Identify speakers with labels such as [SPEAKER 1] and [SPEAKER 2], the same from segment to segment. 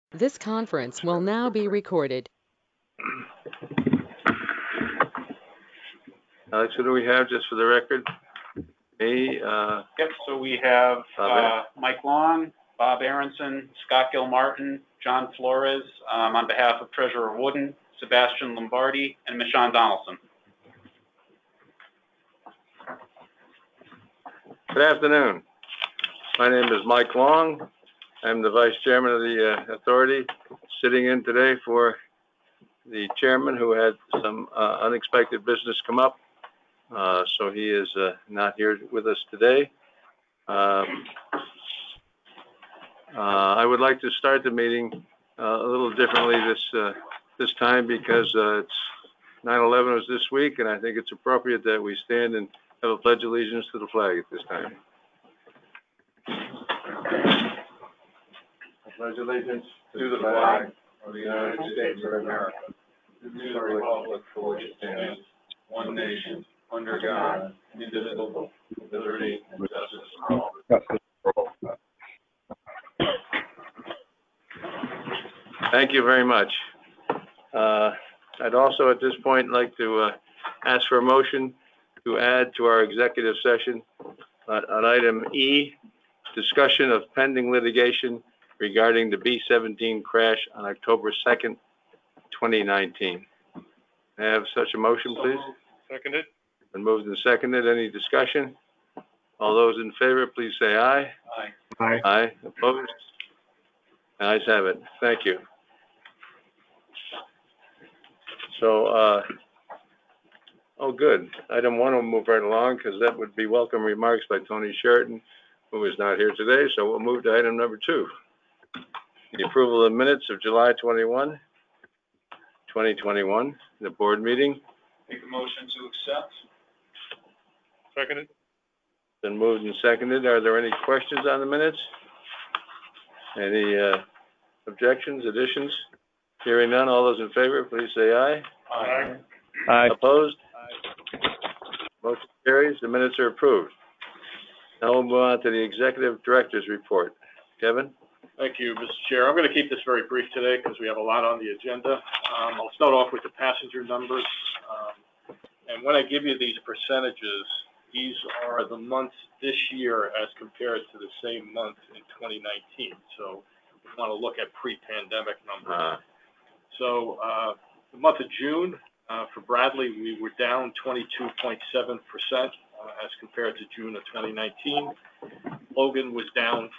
[SPEAKER 1] This conference will now be recorded.
[SPEAKER 2] Alex, who do we have, just for the record? Me,
[SPEAKER 3] Yep, so we have
[SPEAKER 2] Bob
[SPEAKER 3] Mike Long, Bob Aronson, Scott Gilmartin, John Flores, on behalf of Treasurer Wooden, Sebastian Lombardi, and Michonne Donaldson.
[SPEAKER 2] Good afternoon. My name is Mike Long. I'm the Vice Chairman of the Authority, sitting in today for the Chairman who had some unexpected business come up. So he is not here with us today. I would like to start the meeting a little differently this time because it's 9/11 was this week, and I think it's appropriate that we stand and have a pledge allegiance to the flag at this time. I pledge allegiance to the flag of the United States of America, to the republic for which it stands, one nation, under God, indivisible, with liberty and justice for all. Thank you very much. I'd also at this point like to ask for a motion to add to our executive session on item E, discussion of pending litigation regarding the B-17 crash on October 2nd, 2019. May I have such a motion, please?
[SPEAKER 4] Seconded.
[SPEAKER 2] Been moved and seconded. Any discussion? All those in favor, please say aye.
[SPEAKER 3] Aye.
[SPEAKER 4] Aye.
[SPEAKER 2] Aye. Opposed? Ayes have it. Thank you. So, oh, good. Item 1 will move right along because that would be welcome remarks by Tony Sheraton, who is not here today. So we'll move to item number 2. The approval of minutes of July 21, 2021, the board meeting.
[SPEAKER 3] Make a motion to accept.
[SPEAKER 4] Seconded.
[SPEAKER 2] Been moved and seconded. Are there any questions on the minutes? Any objections, additions? Hearing none, all those in favor, please say aye.
[SPEAKER 3] Aye.
[SPEAKER 4] Aye.
[SPEAKER 2] Opposed? Motion carries. The minutes are approved. Now we'll move on to the executive director's report. Kevin?
[SPEAKER 4] Thank you, Mr. Chair. I'm going to keep this very brief today because we have a lot on the agenda. I'll start off with the passenger numbers. And when I give you these percentages, these are the months this year as compared to the same month in 2019. So we want to look at pre-pandemic numbers. So the month of June, for Bradley, we were down 22.7% as compared to June of 2019. Logan was down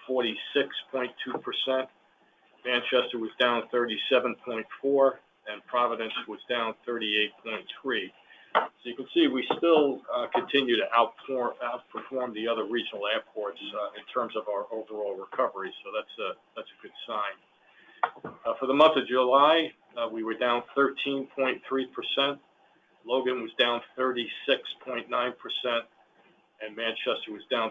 [SPEAKER 4] 46.2%. Manchester was down 37.4%, and Providence was down 38.3%. So you can see we still continue to outperform the other regional airports in terms of our overall recovery. So that's a good sign. For the month of July, we were down 13.3%. Logan was down 36.9%, and Manchester was down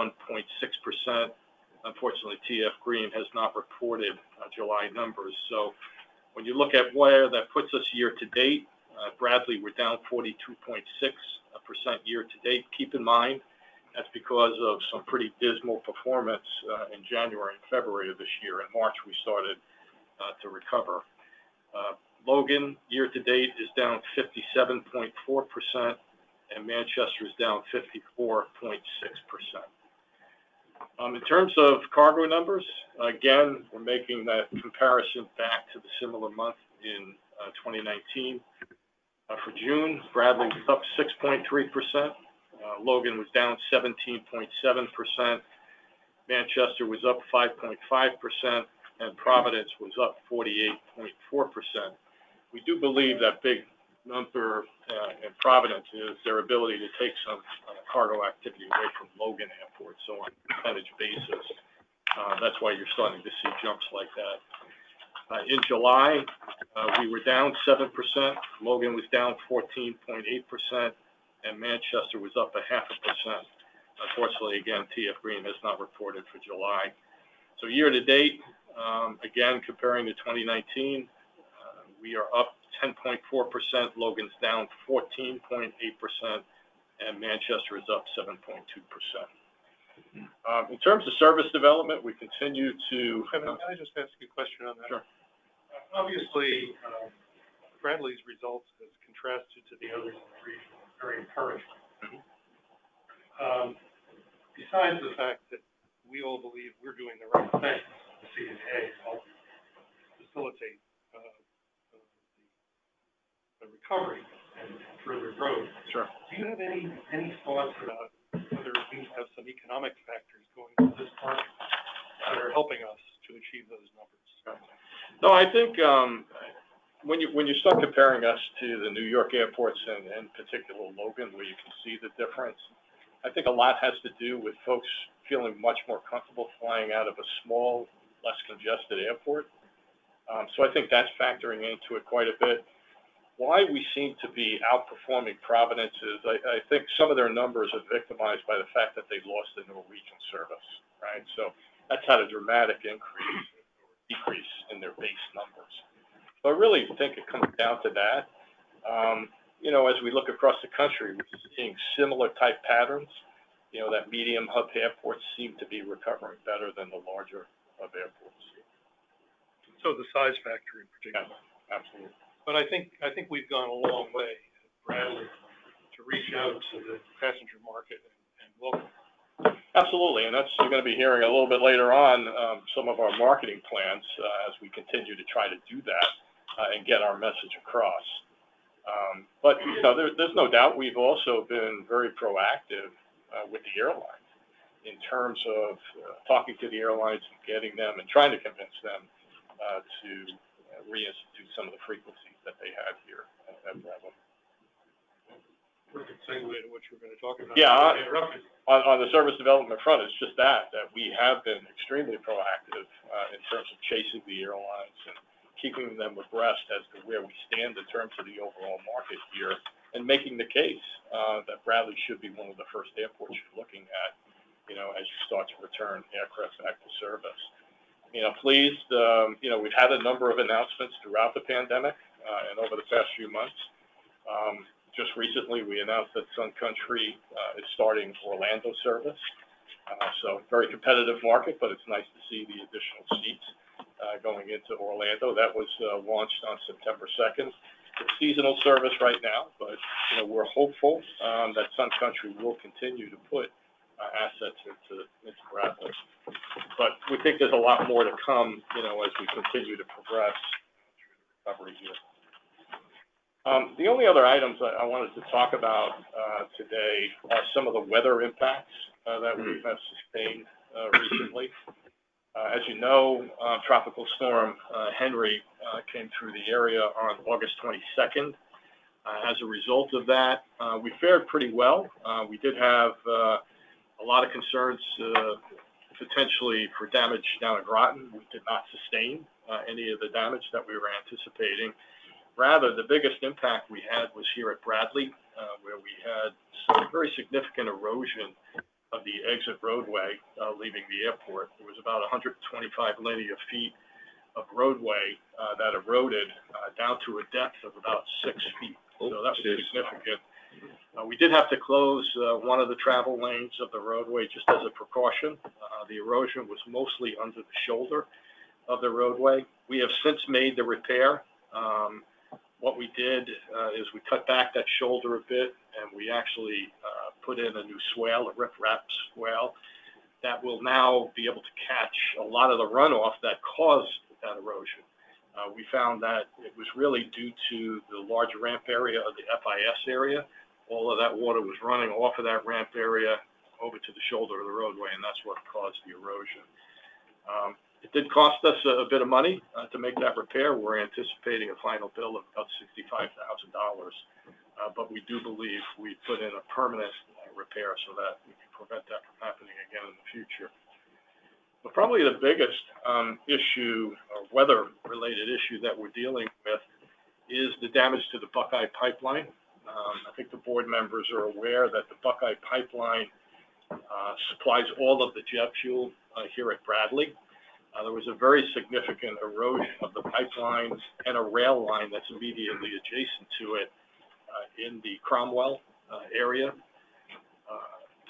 [SPEAKER 4] 31.6%. Unfortunately, TF Green has not reported July numbers. So when you look at where that puts us year to date, Bradley, we're down 42.6% year to date. Keep in mind, that's because of some pretty dismal performance in January and February of this year. In March, we started to recover. Logan, year to date, is down 57.4%, and Manchester is down 54.6%. In terms of cargo numbers, again, we're making that comparison back to the similar month in 2019. For June, Bradley was up 6.3%. Logan was down 17.7%. Manchester was up 5.5%, and Providence was up 48.4%. We do believe that big number in Providence is their ability to take some cargo activity away from Logan Airport. So on a percentage basis, that's why you're starting to see jumps like that. In July, we were down 7%. Logan was down 14.8%, and Manchester was up 0.5%. Unfortunately, again, TF Green has not reported for July. So year to date, again, comparing to 2019, we are up 10.4%. Logan's down 14.8%, and Manchester is up 7.2%. In terms of service development, we continue to.
[SPEAKER 5] Can I just ask you a question on that?
[SPEAKER 4] Sure.
[SPEAKER 5] Obviously, Bradley's results as contrasted to the others in the region is very encouraging. Besides the fact that we all believe we're doing the right thing, the CNA help facilitate the recovery and further growth.
[SPEAKER 4] Sure.
[SPEAKER 5] Do you have any thoughts about whether we have some economic factors going into this market that are helping us to achieve those numbers?
[SPEAKER 4] No, I think when you start comparing us to the New York airports and in particular Logan, where you can see the difference, I think a lot has to do with folks feeling much more comfortable flying out of a small, less congested airport. So I think that's factoring into it quite a bit. Why we seem to be outperforming Providence is I think some of their numbers are victimized by the fact that they lost the Norwegian service, right? So that's had a dramatic decrease in their base numbers. So I really think it comes down to that. You know, as we look across the country, we're seeing similar type patterns. You know, that medium hub airports seem to be recovering better than the larger hub airports.
[SPEAKER 5] So the size factor in particular.
[SPEAKER 4] Yeah, absolutely.
[SPEAKER 5] But I think we've gone a long way at Bradley to reach out to the passenger market and local.
[SPEAKER 4] Absolutely, and that's you're going to be hearing a little bit later on some of our marketing plans as we continue to try to do that and get our message across. But you know, there's no doubt we've also been very proactive with the airlines in terms of talking to the airlines and getting them and trying to convince them to reinstitute some of the frequencies that they had here at Bradley.
[SPEAKER 5] Perfect segue to what you were going to talk about.
[SPEAKER 4] Yeah, on the service development front, it's just that we have been extremely proactive in terms of chasing the airlines and keeping them abreast as to where we stand in terms of the overall market here, and making the case that Bradley should be one of the first airports you're looking at, you know, as you start to return aircraft back to service. You know, pleased, you know, we've had a number of announcements throughout the pandemic and over the past few months. Just recently, we announced that Sun Country is starting Orlando service. So very competitive market, but it's nice to see the additional seats going into Orlando. That was launched on September 2nd. It's seasonal service right now, but you know, we're hopeful that Sun Country will continue to put assets into Bradley. But we think there's a lot more to come, you know, as we continue to progress through the recovery here. The only other items I wanted to talk about today are some of the weather impacts that we have sustained recently. As you know, Tropical Storm Henry came through the area on August 22nd. As a result of that, we fared pretty well. We did have a lot of concerns potentially for damage down at Groton. We did not sustain any of the damage that we were anticipating. Rather, the biggest impact we had was here at Bradley, where we had some very significant erosion of the exit roadway leaving the airport. There was about 125 linear feet of roadway that eroded down to a depth of about 6 feet. So that was significant. We did have to close one of the travel lanes of the roadway just as a precaution. The erosion was mostly under the shoulder of the roadway. We have since made the repair. What we did is we cut back that shoulder a bit, and we actually put in a new swale, a riprap swale, that will now be able to catch a lot of the runoff that caused that erosion. We found that it was really due to the large ramp area of the FIS area. All of that water was running off of that ramp area over to the shoulder of the roadway, and that's what caused the erosion. It did cost us a bit of money to make that repair. We're anticipating a final bill of about $65,000, but we do believe we put in a permanent repair so that we can prevent that from happening again in the future. But probably the biggest issue, or weather-related issue that we're dealing with, is the damage to the Buckeye Pipeline. I think the board members are aware that the Buckeye Pipeline supplies all of the jet fuel here at Bradley. There was a very significant erosion of the pipeline and a rail line that's immediately adjacent to it in the Cromwell area.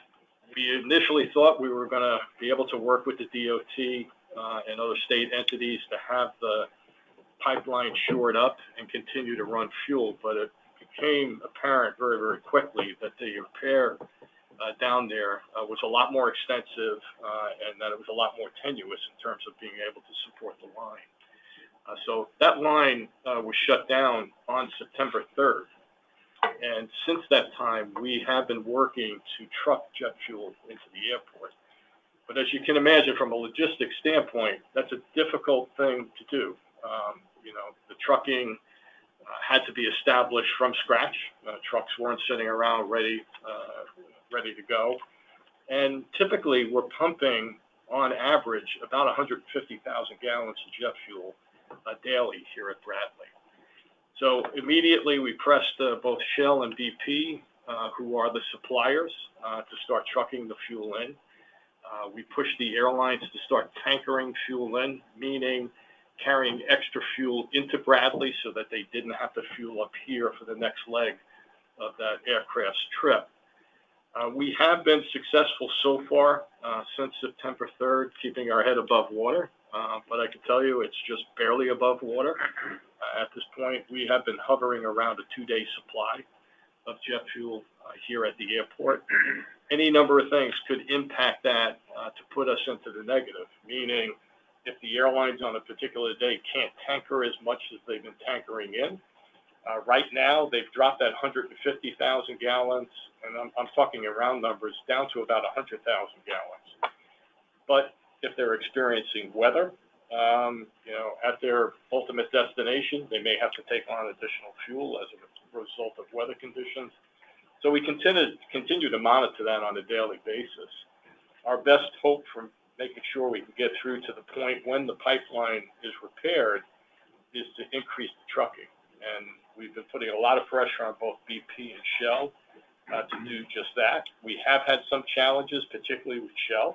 [SPEAKER 4] We initially thought we were going to be able to work with the DOT and other state entities to have the pipeline shored up and continue to run fuel, but it became apparent very, very quickly that the repair down there was a lot more extensive and that it was a lot more tenuous in terms of being able to support the line. So that line was shut down on September 3rd. And since that time, we have been working to truck jet fuel into the airport. But as you can imagine, from a logistics standpoint, that's a difficult thing to do. The trucking had to be established from scratch. Trucks weren't sitting around ready to go. And typically, we're pumping, on average, about 150,000 gallons of jet fuel daily here at Bradley. So immediately we pressed both Shell and BP, who are the suppliers, to start trucking the fuel in. We pushed the airlines to start tankering fuel in, meaning carrying extra fuel into Bradley so that they didn't have to fuel up here for the next leg of that aircraft's trip. We have been successful so far since September 3rd, keeping our head above water, but I can tell you it's just barely above water. At this point, we have been hovering around a 2-day supply of jet fuel here at the airport. Any number of things could impact that to put us into the negative, meaning if the airlines on a particular day can't tanker as much as they've been tankering in. Right now, they've dropped that 150,000 gallons, and I'm talking around numbers, down to about 100,000 gallons. But if they're experiencing weather, at their ultimate destination, they may have to take on additional fuel as a result of weather conditions. So we continue to monitor that on a daily basis. Our best hope for making sure we can get through to the point when the pipeline is repaired is to increase the trucking. And we've been putting a lot of pressure on both BP and Shell to do just that. We have had some challenges, particularly with Shell,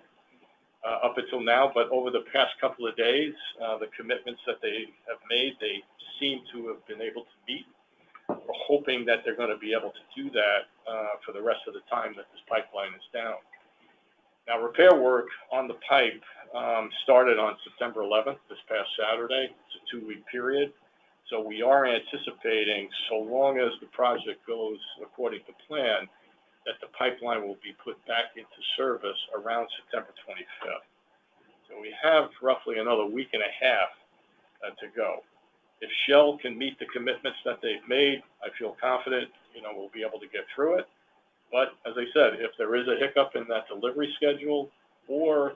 [SPEAKER 4] up until now, but over the past couple of days, the commitments that they have made, they seem to have been able to meet. We're hoping that they're going to be able to do that for the rest of the time that this pipeline is down. Now, repair work on the pipe started on September 11th, this past Saturday. It's a 2-week period. So we are anticipating, so long as the project goes according to plan, that the pipeline will be put back into service around September 25th. So we have roughly another week and a half to go. If Shell can meet the commitments that they've made, I feel confident, we'll be able to get through it. But as I said, if there is a hiccup in that delivery schedule, or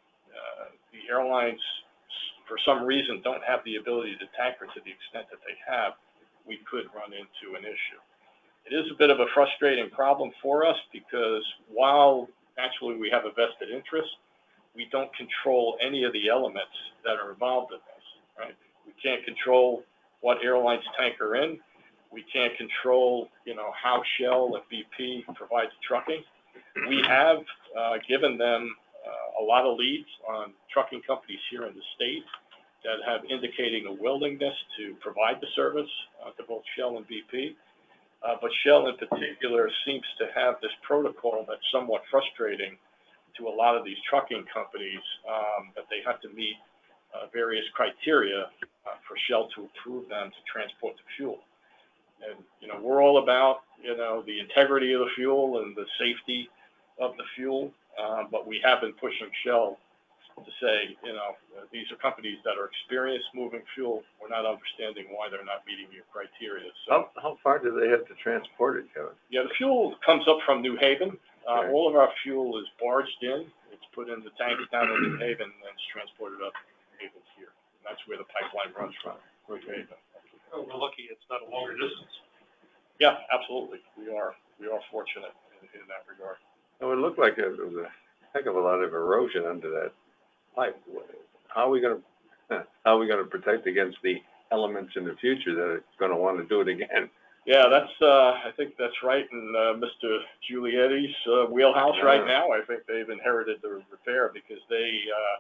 [SPEAKER 4] the airlines, for some reason, don't have the ability to tanker to the extent that they have, we could run into an issue. It is a bit of a frustrating problem for us because while actually we have a vested interest, we don't control any of the elements that are involved in this, right? We can't control what airlines tanker in. We can't control, how Shell and BP provide the trucking. We have given them a lot of leads on trucking companies here in the state that have indicating a willingness to provide the service to both Shell and BP. But Shell in particular seems to have this protocol that's somewhat frustrating to a lot of these trucking companies, that they have to meet various criteria for Shell to approve them to transport the fuel. And, we're all about, the integrity of the fuel and the safety of the fuel, but we have been pushing Shell to say, these are companies that are experienced moving fuel. We're not understanding why they're not meeting your criteria. So,
[SPEAKER 2] How far do they have to transport it, Kevin?
[SPEAKER 4] Yeah, the fuel comes up from New Haven.
[SPEAKER 2] Okay.
[SPEAKER 4] All of our fuel is barged in. It's put in the tanks down in New Haven, and then it's transported up to New Haven here. And that's where the pipeline runs from, New Haven.
[SPEAKER 5] Oh, we're lucky it's not a longer distance.
[SPEAKER 4] Yeah, absolutely. We are fortunate in that regard.
[SPEAKER 2] It would look like there was a heck of a lot of erosion under that pipe. How are we going to protect against the elements in the future that are going to want to do it again?
[SPEAKER 4] Yeah, I think that's right in Mr. Giulietta's wheelhouse right now. I think they've inherited the repair because they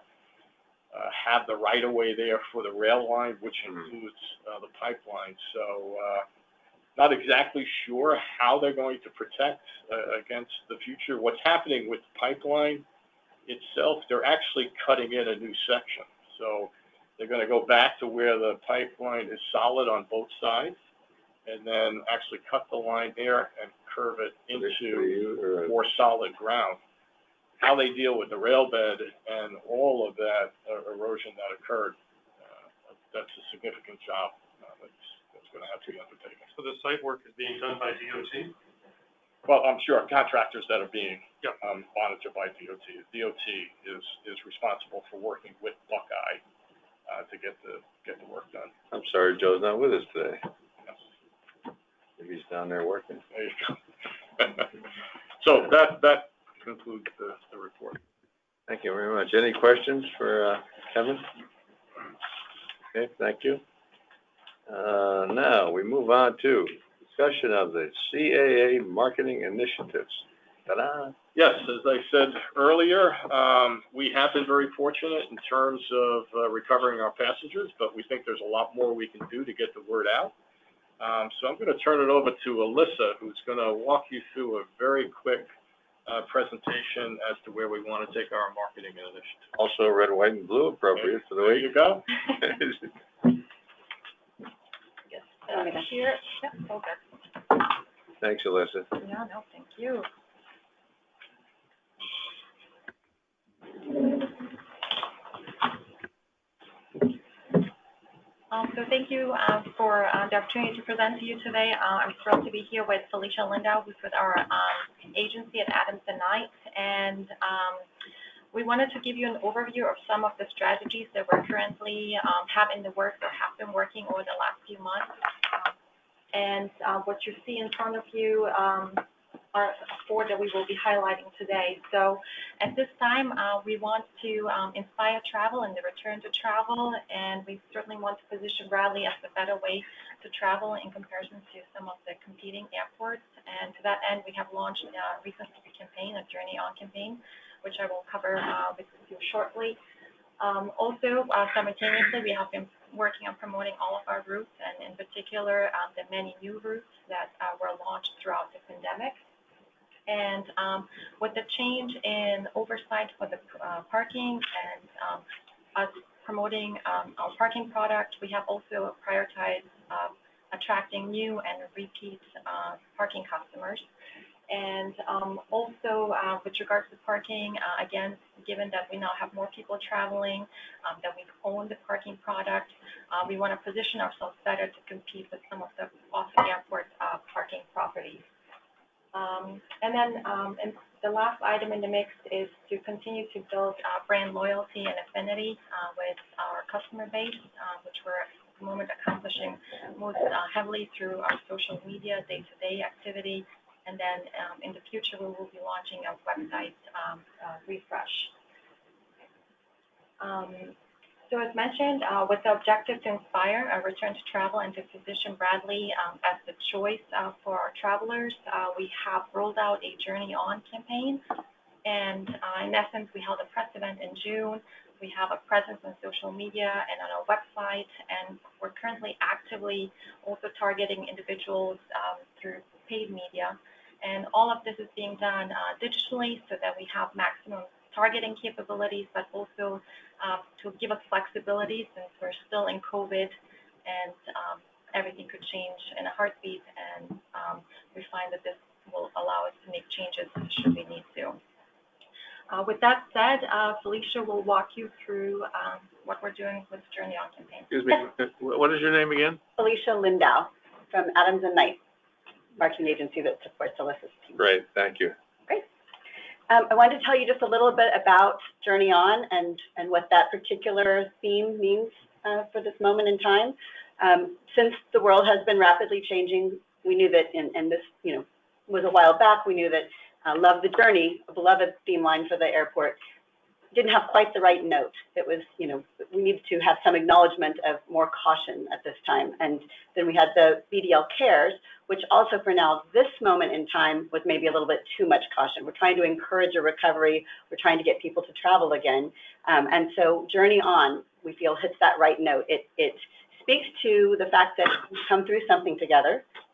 [SPEAKER 4] have the right of way there for the rail line, which includes the pipeline. So Not exactly sure how they're going to protect against the future. What's happening with the pipeline itself, they're actually cutting in a new section. So they're going to go back to where the pipeline is solid on both sides, and then actually cut the line there and curve it into more solid ground. How they deal with the rail bed and all of that erosion that occurred, that's a significant job that's going to have to be undertaken.
[SPEAKER 5] So the site work is being done by DOT?
[SPEAKER 4] Well, I'm sure contractors that are being monitored by DOT. DOT is responsible for working with Buckeye to get the work done.
[SPEAKER 2] I'm sorry Joe's not with us today. Maybe he's down there working.
[SPEAKER 4] There you go. So that concludes the report.
[SPEAKER 2] Thank you very much. Any questions for Kevin? Okay, thank you. Now we move on to discussion of the CAA marketing initiatives. Ta-da!
[SPEAKER 4] Yes, as I said earlier, we have been very fortunate in terms of recovering our passengers, but we think there's a lot more we can do to get the word out. So I'm going to turn it over to Alyssa, who's going to walk you through a very quick presentation as to where we want to take our marketing initiative.
[SPEAKER 2] Also red, white, and blue, appropriate for the
[SPEAKER 4] There
[SPEAKER 2] week.
[SPEAKER 4] you go.
[SPEAKER 6] Here, yep, okay.
[SPEAKER 2] Thanks, Alyssa.
[SPEAKER 6] Yeah, no, thank you. So thank you for the opportunity to present to you today. I'm thrilled to be here with Felicia Lindau, who's with our agency at Adams & Knight, and we wanted to give you an overview of some of the strategies that we're currently have in the works or have been working over the last few months. And what you see in front of you are four that we will be highlighting today. So at this time, we want to inspire travel and the return to travel, and we certainly want to position Bradley as a better way to travel in comparison to some of the competing airports. And to that end, we have launched a recent campaign, a Journey On campaign, which I will cover with you shortly. Also, simultaneously, we have been working on promoting all of our routes, and in particular, the many new routes that were launched throughout the pandemic. And with the change in oversight for the parking and us promoting our parking product, we have also prioritized attracting new and repeat parking customers. And also with regards to parking, again, given that we now have more people traveling, that we own the parking product, we want to position ourselves better to compete with some of the off-airport parking properties. And then and the last item in the mix is to continue to build brand loyalty and affinity with our customer base, which we're at the moment accomplishing most heavily through our social media day-to-day activity. And then in the future, we will be launching a website refresh. So as mentioned, with the objective to inspire a return to travel and to position Bradley as the choice for our travelers, we have rolled out a Journey On campaign. And in essence, we held a press event in June. We have a presence on social media and on our website, and we're currently actively also targeting individuals through paid media. And all of this is being done digitally so that we have maximum targeting capabilities, but also to give us flexibility since we're still in COVID and everything could change in a heartbeat. And we find that this will allow us to make changes should we need to. With that said, Felicia will walk you through what we're doing with the Journey On campaign.
[SPEAKER 2] Excuse me, what is your name again?
[SPEAKER 7] Felicia Lindau from Adams & Knight, marketing agency that supports Alyssa's team.
[SPEAKER 2] Great, thank you.
[SPEAKER 7] Great. I wanted to tell you just a little bit about Journey On and what that particular theme means for this moment in time. Since the world has been rapidly changing, we knew that, and this was a while back, we knew that Love the Journey, a beloved theme line for the airport, didn't have quite the right note. It was, we needed to have some acknowledgement of more caution at this time. And then we had the BDL Cares, which also for now, this moment in time, was maybe a little bit too much caution. We're trying to encourage a recovery. We're trying to get people to travel again. And so Journey On, we feel, hits that right note. It speaks to the fact that we've come through something together,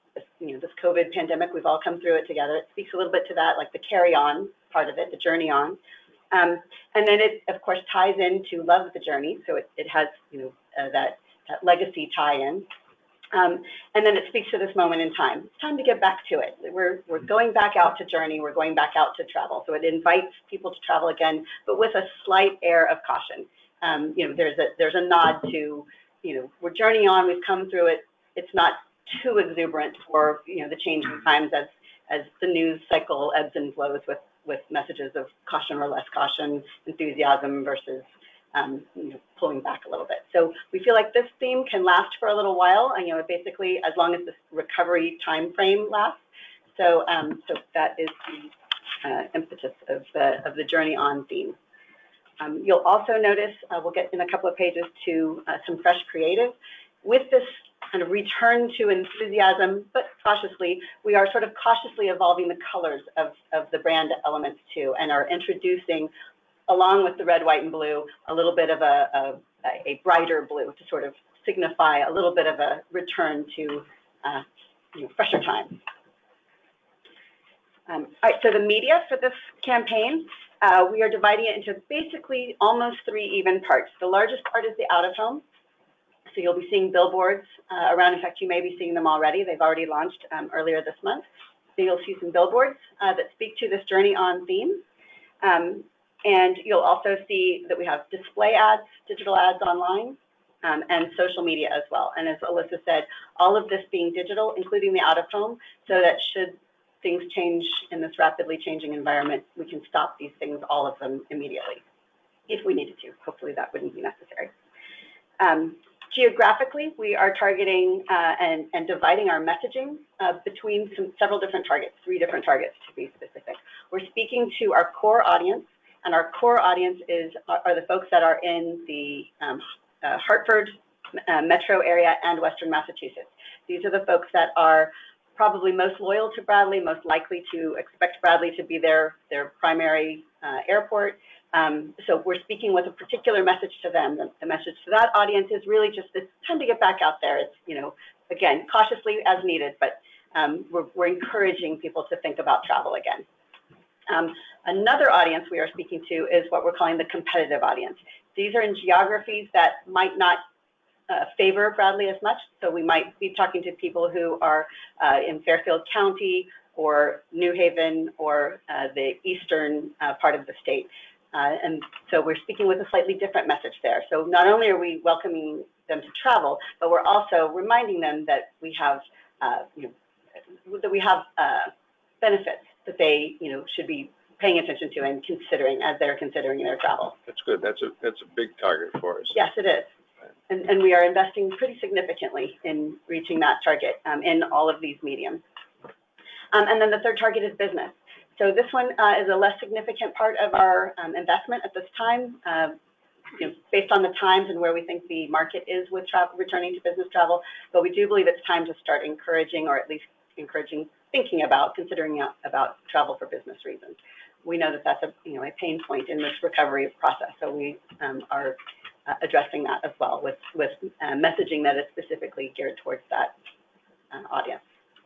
[SPEAKER 7] this COVID pandemic, we've all come through it together. It speaks a little bit to that, like the carry on part of it, the journey on. And then it, of course, ties into Love the Journey. So it has, that legacy tie-in. And then it speaks to this moment in time. It's time to get back to it. We're going back out to journey. We're going back out to travel. So it invites people to travel again, but with a slight air of caution. There's a nod to, we're journeying on. We've come through it. It's not too exuberant for, the changing times as the news cycle ebbs and flows with messages of caution or less caution, enthusiasm versus pulling back a little bit. So we feel like this theme can last for a little while, basically as long as this recovery time frame lasts. So that is the impetus of the Journey On theme. You'll also notice, we'll get in a couple of pages to some fresh creative. With this kind of return to enthusiasm, but cautiously, we are sort of cautiously evolving the colors of the brand elements too, and are introducing, along with the red, white, and blue, a little bit of a brighter blue to sort of signify a little bit of a return to fresher times. All right, so the media for this campaign, we are dividing it into basically almost 3 even parts. The largest part is the out-of-home. So you'll be seeing billboards around. In fact, you may be seeing them already. They've already launched earlier this month. So you'll see some billboards that speak to this Journey On theme. And you'll also see that we have display ads, digital ads online, and social media as well. And as Alyssa said, all of this being digital, including the out-of-home, so that should things change in this rapidly changing environment, we can stop these things, all of them, immediately, if we needed to. Hopefully that wouldn't be necessary. Geographically, we are targeting and dividing our messaging between several different targets, 3 different targets to be specific. We're speaking to our core audience, and our core audience are the folks that are in the Hartford metro area and Western Massachusetts. These are the folks that are probably most loyal to Bradley, most likely to expect Bradley to be their primary airport. So we're speaking with a particular message to them. The message to that audience is really just this time to get back out there. It's, again, cautiously as needed, but we're encouraging people to think about travel again. Another audience we are speaking to is what we're calling the competitive audience. These are in geographies that might not favor Bradley as much. So we might be talking to people who are in Fairfield County or New Haven or the eastern part of the state. And so we're speaking with a slightly different message there. So not only are we welcoming them to travel, but we're also reminding them that we have, benefits that they, should be paying attention to and considering as they're considering their travel.
[SPEAKER 2] That's good. That's a big target for us.
[SPEAKER 7] Yes, it is. And we are investing pretty significantly in reaching that target in all of these mediums. And then the third target is business. So this one is a less significant part of our investment at this time, based on the times and where we think the market is with returning to business travel. But we do believe it's time to start encouraging, or at least encouraging thinking about, considering about travel for business reasons. We know that that's a pain point in this recovery process. So we are addressing that as well with messaging that is specifically geared towards that audience.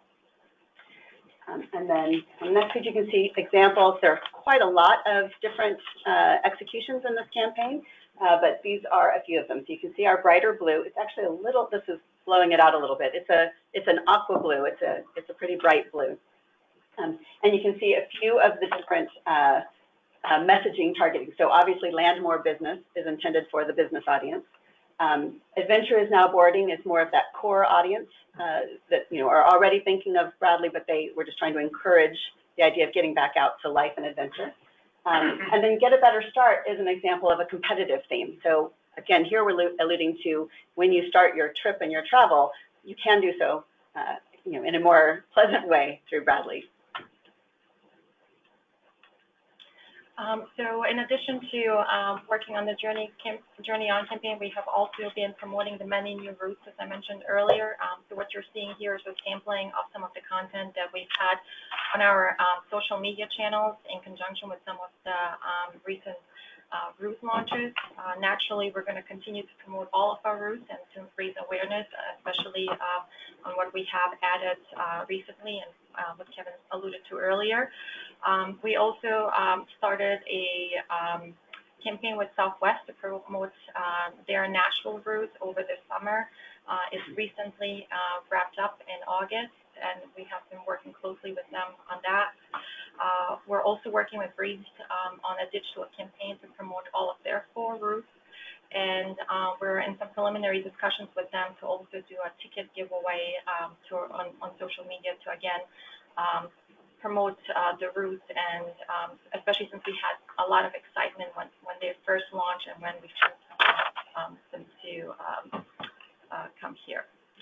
[SPEAKER 7] And then on the next page, you can see examples. There are quite a lot of different executions in this campaign, but these are a few of them. So you can see our brighter blue. It's actually a little, this is blowing it out a little bit. It's an aqua blue. It's a pretty bright blue. And you can see a few of the different messaging targeting. So obviously land more business is intended for the business audience. Adventure is now boarding is more of that core audience that are already thinking of Bradley, but we're just trying to encourage the idea of getting back out to life and adventure. And then Get a Better Start is an example of a competitive theme. So again, here we're alluding to when you start your trip and your travel, you can do so in a more pleasant way through Bradley.
[SPEAKER 6] So in addition to working on the Journey On campaign, we have also been promoting the many new routes, as I mentioned earlier. So what you're seeing here is a sampling of some of the content that we've had on our social media channels in conjunction with some of the recent route launches. Naturally, we're going to continue to promote all of our routes and to raise awareness, especially on what we have added recently and what Kevin alluded to earlier. We also started a campaign with Southwest to promote their Nashville route over the summer. It recently wrapped up in August, and we have been working closely with them on that. We're also working with Breeze on a digital campaign to promote all of their 4 routes. And we're in some preliminary discussions with them to also do a ticket giveaway on social media to, again, promote the route, and especially since we had a lot of excitement when they first launched and when we first them to come here.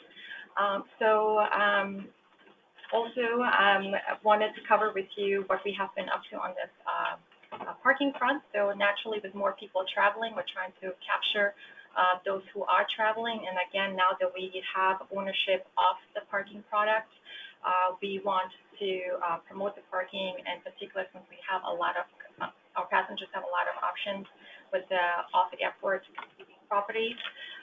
[SPEAKER 6] Also wanted to cover with you what we have been up to on this parking front. So naturally, with more people traveling, we're trying to capture those who are traveling. And again, now that we have ownership of the parking product, we want to promote the parking, in particular since we have a lot of, our passengers have a lot of options with the off-airport properties.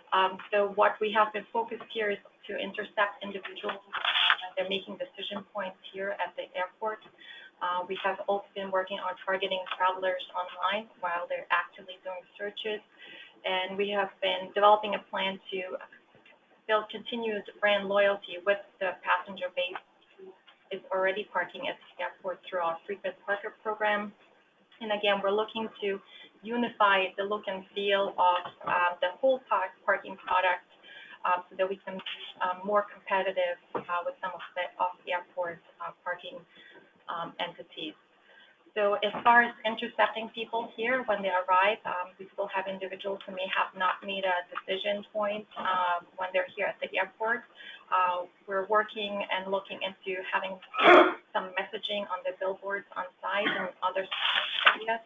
[SPEAKER 6] So what we have been focused here is to intercept individuals when they're making decision points here at the airport. We have also been working on targeting travelers online while they're actively doing searches. And we have been developing a plan to build continued brand loyalty with the passenger base who is already parking at the airport through our frequent parker program. And again, we're looking to unify the look and feel of the whole parking product so that we can be more competitive with some of the off-airport parking entities. So as far as intercepting people here when they arrive, we still have individuals who may have not made a decision point when they're here at the airport. We're working and looking into having some messaging on the billboards on site and other areas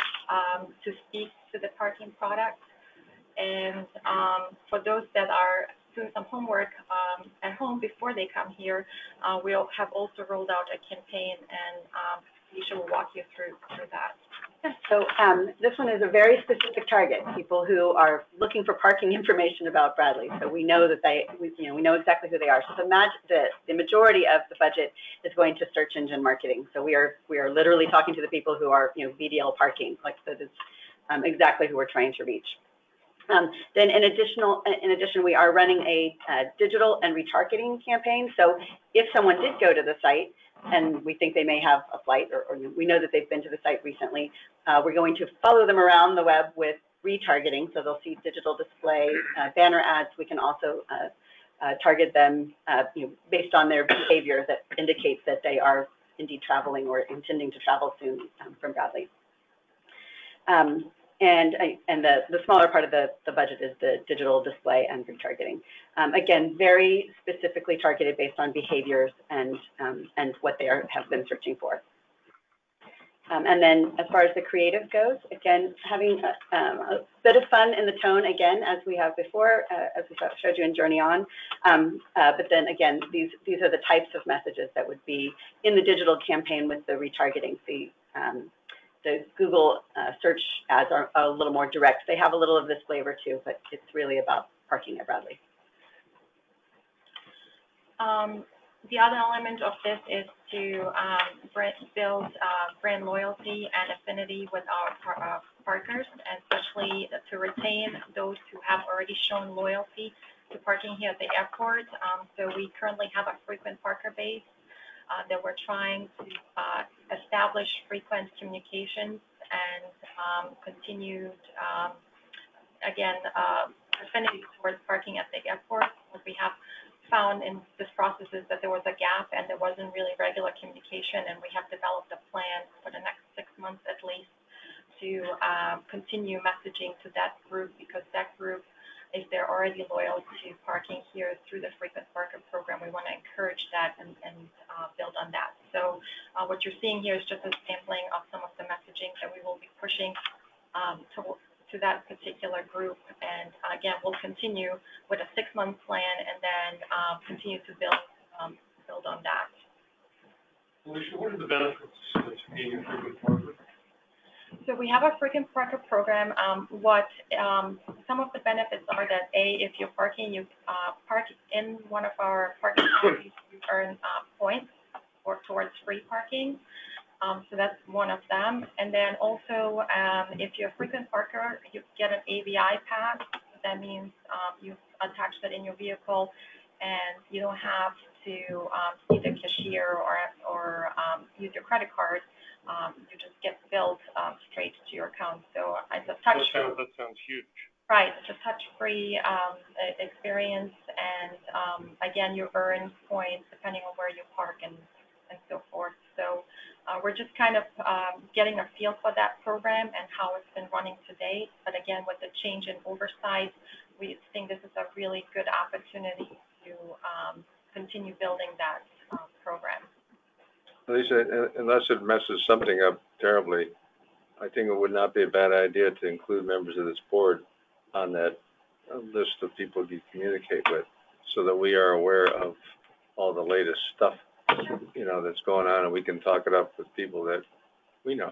[SPEAKER 6] to speak to the parking product. And for those that are doing some homework at home before they come here, we'll have also rolled out a campaign, and Alicia will walk you through that.
[SPEAKER 7] So this one is a very specific target, people who are looking for parking information about Bradley. So we know that we know exactly who they are. So the majority of the budget is going to search engine marketing. So we are literally talking to the people who are, VDL parking, like that is exactly who we're trying to reach. Then in addition, we are running a digital and retargeting campaign. So if someone did go to the site and we think they may have a flight, or we know that they've been to the site recently, we're going to follow them around the web with retargeting. So they'll see digital display, banner ads. We can also target them based on their behavior that indicates that they are indeed traveling or intending to travel soon from Bradley. And the smaller part of the budget is the digital display and retargeting. Again, very specifically targeted based on behaviors and what they have been searching for. And then as far as the creative goes, again, having a bit of fun in the tone again, as we have before, as we showed you in Journey On. But then again, these are the types of messages that would be in the digital campaign with the retargeting. The Google search ads are a little more direct. They have a little of this flavor too, but it's really about parking at Bradley.
[SPEAKER 6] The other element of this is to build brand loyalty and affinity with our parkers, and especially to retain those who have already shown loyalty to parking here at the airport. So we currently have a frequent parker base that we're trying to establish frequent communications and continued, affinity towards parking at the airport. What we have found in this process is that there was a gap and there wasn't really regular communication, and we have developed a plan for the next 6 months at least to continue messaging to that group, because that group, if they're already loyal to parking here through the frequent parker program, we want to encourage that and build on that. So what you're seeing here is just a sampling of some of the messaging that we will be pushing to that particular group. And again, we'll continue with a 6-month plan and then continue to build on that.
[SPEAKER 5] Alicia, what are the benefits to being a frequent parker?
[SPEAKER 6] So we have a frequent parker program. Some of the benefits are that if you're parking, you park in one of our parking lots, you earn points or towards free parking. So that's one of them. And then also, if you're a frequent parker, you get an AVI pass. That means you attach that in your vehicle, and you don't have to see the cashier or use your credit card. You just get billed straight to your account. So it's a touch.
[SPEAKER 5] That sounds huge.
[SPEAKER 6] Right, it's a touch-free experience, and again, you earn points depending on where you park and so forth. So we're just kind of getting a feel for that program and how it's been running to date. But again, with the change in oversight, we think this is a really good opportunity to continue building that program.
[SPEAKER 2] Lisa, unless it messes something up terribly, I think it would not be a bad idea to include members of this board on that list of people you communicate with, so that we are aware of all the latest stuff, that's going on, and we can talk it up with people that we know.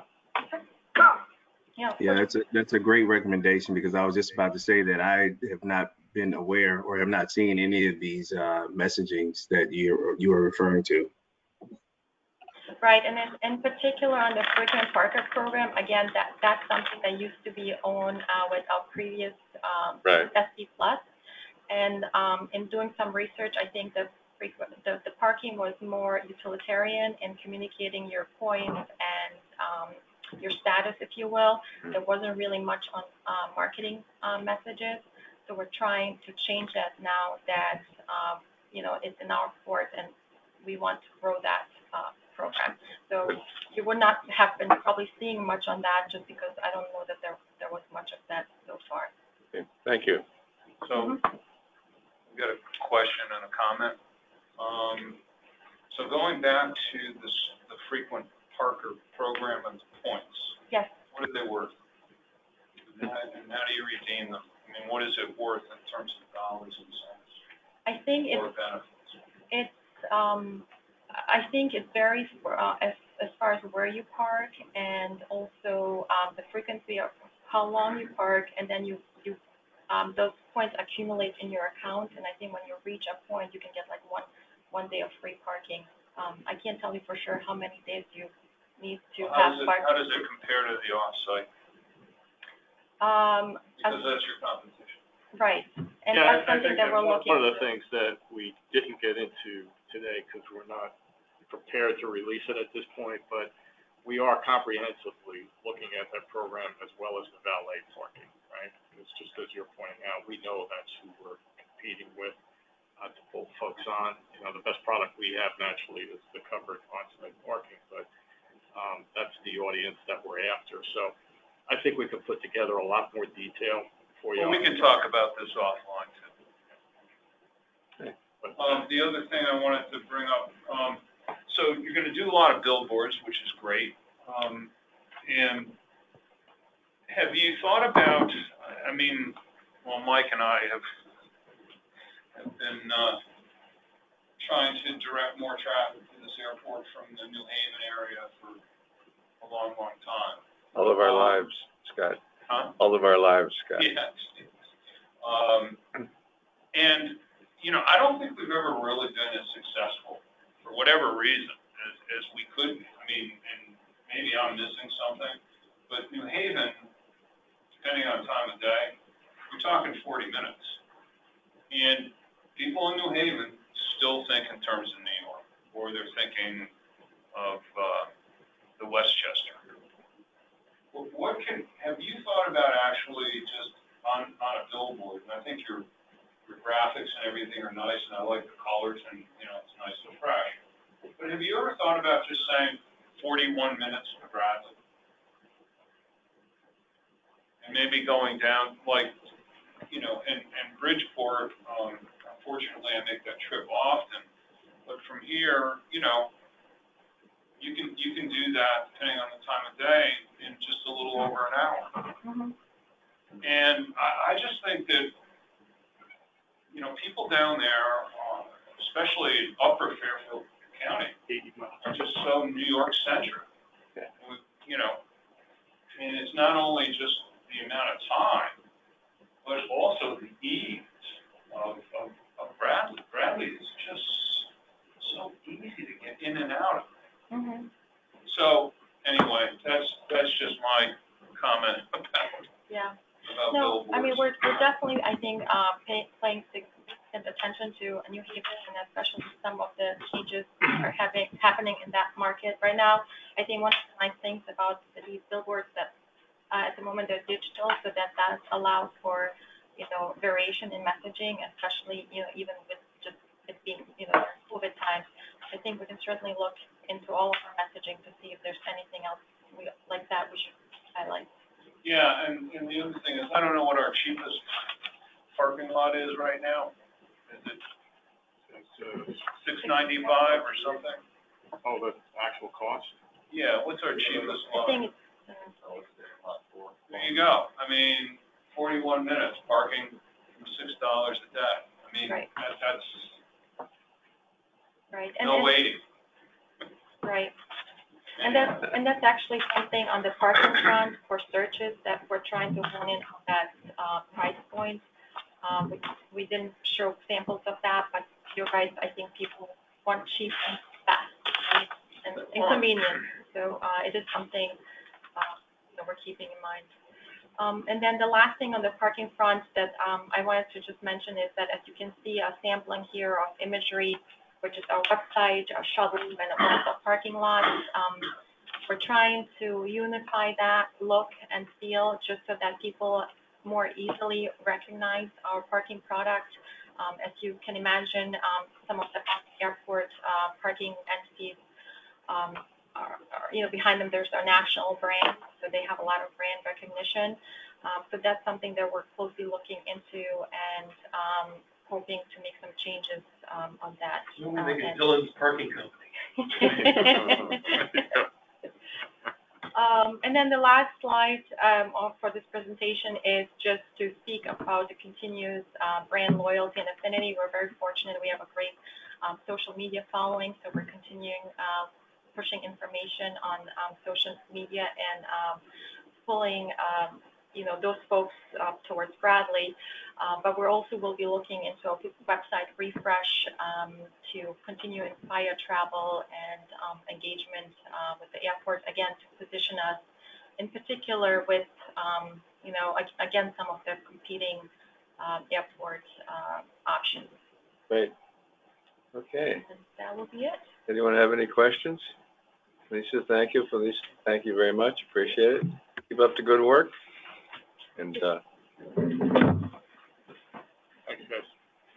[SPEAKER 6] Yeah,
[SPEAKER 8] that's a great recommendation, because I was just about to say that I have not been aware or have not seen any of these messagings that you are referring to.
[SPEAKER 6] right, and in particular on the frequent parker program, again, that's something that used to be on with our previous
[SPEAKER 2] Right.
[SPEAKER 6] SD Plus, and in doing some research, I think the parking was more utilitarian in communicating your points and your status, if you will. There wasn't really much on marketing messages, so we're trying to change that now that it's in our court, and we want to grow that program. So you would not have been probably seeing much on that, just because I don't know that there was much of that so far.
[SPEAKER 2] Okay. Thank you.
[SPEAKER 9] So, we've got a question and a comment. So going back to the frequent parker program and the points.
[SPEAKER 6] Yes.
[SPEAKER 9] What are they worth? And how do you redeem them? I mean, what is it worth in terms of dollars and cents?
[SPEAKER 6] I think
[SPEAKER 9] or benefits?
[SPEAKER 6] I think it varies as far as where you park, and also the frequency of how long you park, and then you those points accumulate in your account, and I think when you reach a point, you can get like one day of free parking. I can't tell you for sure how many days you need to have parking.
[SPEAKER 9] How does it compare to the off-site? Because that's your competition.
[SPEAKER 6] Right, and
[SPEAKER 4] Yeah,
[SPEAKER 6] that's something that we're looking.
[SPEAKER 4] One of the things that we didn't get into today, because we're not prepared to release it at this point, but we are comprehensively looking at that program as well as the valet parking, right? It's just as you're pointing out, we know that's who we're competing with to pull folks on. The best product we have naturally is the covered on-site parking, but that's the audience that we're after. So I think we could put together a lot more detail for you.
[SPEAKER 9] Well, we can talk about this offline too.
[SPEAKER 2] Okay.
[SPEAKER 9] The other thing I wanted to bring up, so you're going to do a lot of billboards, which is great. And have you thought about, Mike and I have been trying to direct more traffic to this airport from the New Haven area for a long, long time.
[SPEAKER 2] All of our lives, Scott.
[SPEAKER 9] Huh?
[SPEAKER 2] All of our lives, Scott.
[SPEAKER 9] Yes. And, I don't think we've ever really been as successful, for whatever reason, as we could be. And maybe I'm missing something, but New Haven, depending on time of day, we're talking 40 minutes. And people in New Haven still think in terms of New York, or they're thinking of the Westchester. Have you thought about actually just on a billboard? And I think your graphics and everything are nice, and I like the colors, and it's nice and fresh. But have you ever thought about just saying 41 minutes to Bradley? And maybe going down in Bridgeport, unfortunately I make that trip often, but from here, you can do that depending on the time of day in just a little over an hour.
[SPEAKER 6] Mm-hmm.
[SPEAKER 9] And I just think that, people down there, especially upper Fairfield County, are just so New York centric.
[SPEAKER 2] Yeah.
[SPEAKER 9] I mean, it's not only just the amount of time, but also the ease of Bradley. Bradley is just so easy to get in and out of.
[SPEAKER 6] Mhm.
[SPEAKER 9] So anyway, that's just my comment about
[SPEAKER 6] Yeah.
[SPEAKER 9] about
[SPEAKER 6] No,
[SPEAKER 9] billboards.
[SPEAKER 6] I mean, we're definitely, I think, paying significant attention to New Haven, and especially some of the changes are happening in that market right now. I think one of the nice things about these billboards that at the moment they're digital, so that allows for, variation in messaging, especially, even with just it being, COVID times. I think we can certainly look into all of our messaging to see if there's anything else like that we should highlight.
[SPEAKER 9] Yeah, and the other thing is, I don't know what our cheapest parking lot is right now. Is it $6.95 or something?
[SPEAKER 4] Oh, the actual cost?
[SPEAKER 9] Yeah, what's our cheapest
[SPEAKER 6] I
[SPEAKER 9] lot?
[SPEAKER 6] think it's,
[SPEAKER 9] There you go. I mean, 41 minutes parking for $6 a day. I mean,
[SPEAKER 6] Right.
[SPEAKER 9] that's
[SPEAKER 6] right.
[SPEAKER 9] no waiting.
[SPEAKER 6] Right. And that's actually something on the parking front for searches that we're trying to hone in on that price point. We didn't show samples of that, but you're right. I think people want cheap and fast, right? And convenient. So it is something that we're keeping in mind. And then the last thing on the parking front that I wanted to just mention is that, as you can see, a sampling here of imagery, which is our website, our shuttle, and also parking lots. We're trying to unify that look and feel just so that people more easily recognize our parking product. As you can imagine, some of the airport parking entities are, behind them there's our national brand, so they have a lot of brand recognition. So that's something that we're closely looking into and hoping to make some changes on that.
[SPEAKER 5] Dylan's Parking Company.
[SPEAKER 6] And then the last slide for this presentation is just to speak about the continuous brand loyalty and affinity. We're very fortunate. We have a great social media following, so we're continuing pushing information on social media and pulling those folks towards Bradley. But we also will be looking into a website refresh to continue inspire travel and engagement with the airport, again, to position us in particular with, again, some of the competing airport options.
[SPEAKER 2] Great. Okay.
[SPEAKER 6] And that will be it.
[SPEAKER 2] Anyone have any questions? Lisa, thank you. Felicia, thank you very much. Appreciate it. Keep up the good work. And
[SPEAKER 4] Thanks, guys.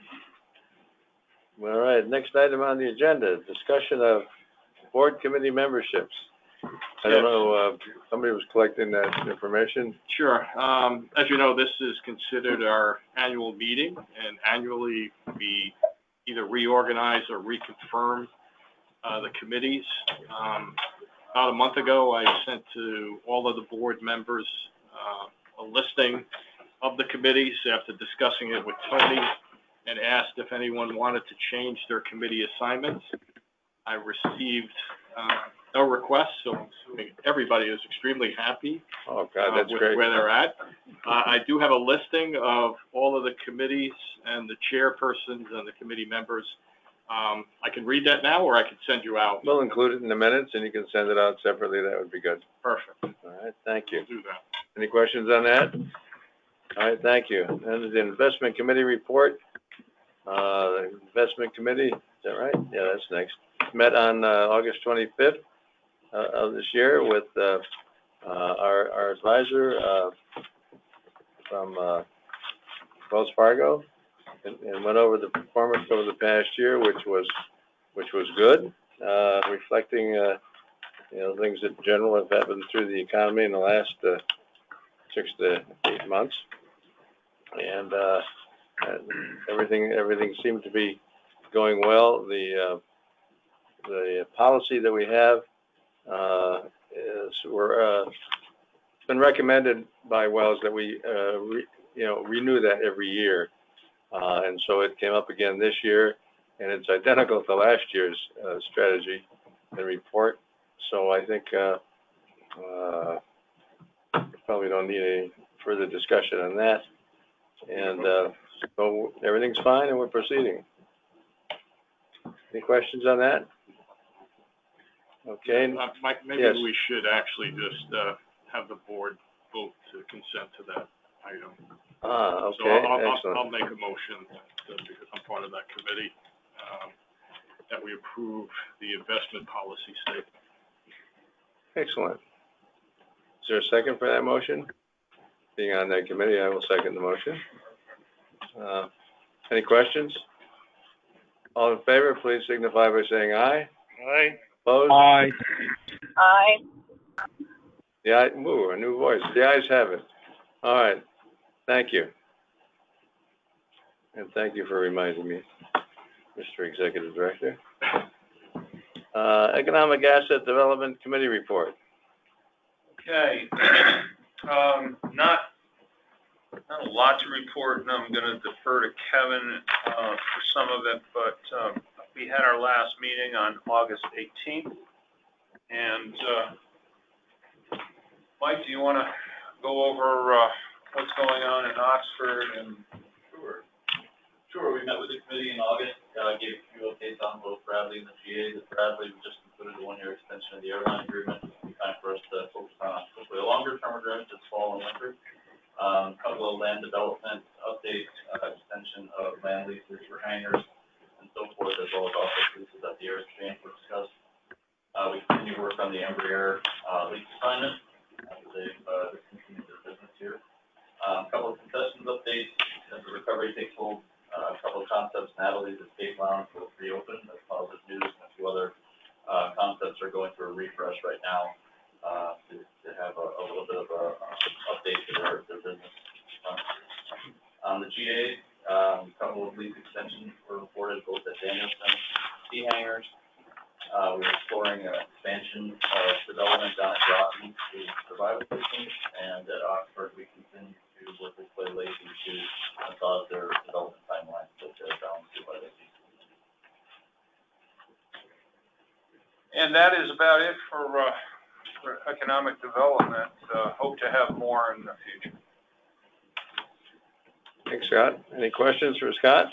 [SPEAKER 2] all right, next item on the agenda, discussion of board committee memberships. I don't know, somebody was collecting that information.
[SPEAKER 4] Sure. As you know, this is considered our annual meeting, and annually we either reorganize or reconfirm the committees. About a month ago, I sent to all of the board members a listing of the committees after discussing it with Tony, and asked if anyone wanted to change their committee assignments. I received no requests, so I'm assuming everybody is extremely happy.
[SPEAKER 2] Oh, God, that's
[SPEAKER 4] with
[SPEAKER 2] great.
[SPEAKER 4] where they're at. I do have a listing of all of the committees and the chairpersons and the committee members. I can read that now, or I can send you out.
[SPEAKER 2] We'll include it in the minutes, and you can send it out separately. That would be good.
[SPEAKER 4] Perfect.
[SPEAKER 2] All right, thank you.
[SPEAKER 4] I'll do that.
[SPEAKER 2] Any questions on that? All right, thank you. And the investment committee report. The investment committee, is that right? Yeah, that's next. Met on August 25th of this year with our advisor from Wells Fargo, and went over the performance over the past year, which was good, reflecting things that general have happened through the economy in the last 6 to 8 months, and everything seemed to be going well. The policy that we have it's been recommended by Wells that we renew that every year, and so it came up again this year, and it's identical to last year's strategy and report. So I think Probably don't need any further discussion on that. And, so everything's fine and we're proceeding. Any questions on that? Okay.
[SPEAKER 4] Mike, maybe
[SPEAKER 2] Yes.
[SPEAKER 4] we should actually just, have the board vote to consent to that item.
[SPEAKER 2] Okay,
[SPEAKER 4] So I'll
[SPEAKER 2] excellent.
[SPEAKER 4] make a motion, because I'm part of that committee, that we approve the investment policy statement.
[SPEAKER 2] Excellent. Is there a second for that motion? Being on that committee, I will second the motion. Any questions? All in favor, please signify by saying aye.
[SPEAKER 5] Aye.
[SPEAKER 2] Opposed?
[SPEAKER 10] Aye.
[SPEAKER 7] Aye.
[SPEAKER 2] The aye, ooh, a new voice. The ayes have it. All right. Thank you. And thank you for reminding me, Mr. Executive Director. Economic Asset Development Committee report.
[SPEAKER 9] Okay, not a lot to report, and I'm gonna defer to Kevin, for some of it, but, we had our last meeting on August 18th. And, Mike, do you wanna go over, what's going on in Oxford and?
[SPEAKER 11] Sure, we met with the committee in August, gave a few updates on both Bradley and the GA. The Bradley, we just concluded the one-year extension of the airline agreement. It's time for us to focus on hopefully a longer-term agreement this fall and winter. Couple of land development updates, extension of land leases for hangars and so forth, as well as also leases at the air exchange were discussed. We continue to work on the Embraer, lease assignment. They've discontinued their business here. Couple of concessions updates as the recovery takes hold. A couple of concepts, Natalie's Escape Lounge will reopen, that's positive news, and a few other concepts are going through a refresh right now to have a little bit of a update to their business. On the GA, a couple of lease extensions were reported both at Danielson Sea Hangars. We're exploring an expansion of development down at Groton to survival systems, and at Oxford we continue to work with Clay Lakey to massage their development timelines that they're bound to by the
[SPEAKER 9] And that is about it for economic development. Hope to have more in the future.
[SPEAKER 2] Thanks, Scott. Any questions for Scott?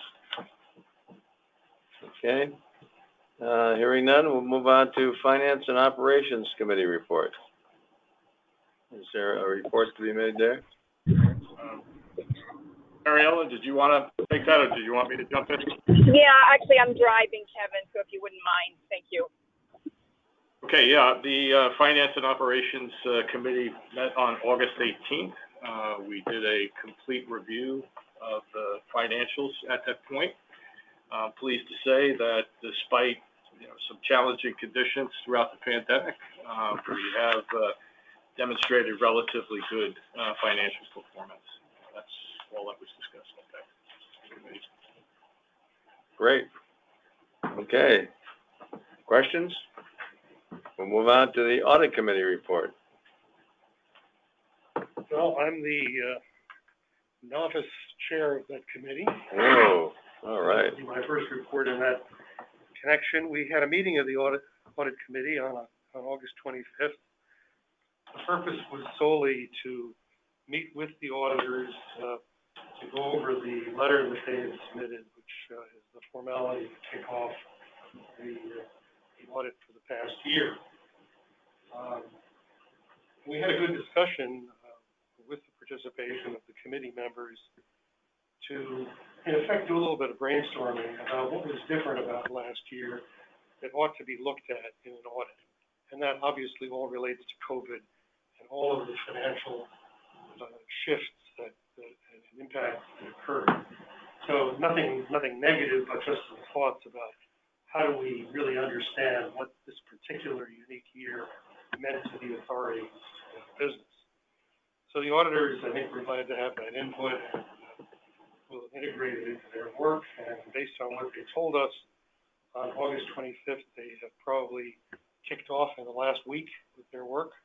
[SPEAKER 2] Okay. Hearing none, we'll move on to Finance and Operations Committee report. Is there a report to be made there?
[SPEAKER 4] Mary Ellen, did you want to take that, or do you want me to jump in?
[SPEAKER 12] Yeah, actually, I'm driving, Kevin, so if you wouldn't mind, thank you.
[SPEAKER 4] Okay, yeah, the Finance and Operations Committee met on August 18th. We did a complete review of the financials at that point. I'm pleased to say that despite some challenging conditions throughout the pandemic, we have demonstrated relatively good financial performance. That's all that was discussed at that committee.
[SPEAKER 2] Great. Okay. Questions? We'll move on to the Audit Committee report.
[SPEAKER 5] Well, I'm the novice chair of that committee.
[SPEAKER 2] Whoa, all right.
[SPEAKER 5] This will be my first report in that connection. We had a meeting of the Audit Committee on August 25th. The purpose was solely to meet with the auditors to go over the letter that they had submitted, which is the formality to kick off the audit for the past year. We had a good discussion with the participation of the committee members to, in effect, do a little bit of brainstorming about what was different about last year that ought to be looked at in an audit. And that obviously all relates to COVID and all of the financial shifts that and impacts that occurred. So nothing negative, but just some thoughts about how do we really understand what this particular unique year meant to the authority's business. So the auditors, I think, were glad to have that input and will integrate it into their work. And based on what they told us on August 25th, they have probably kicked off in the last week with their work.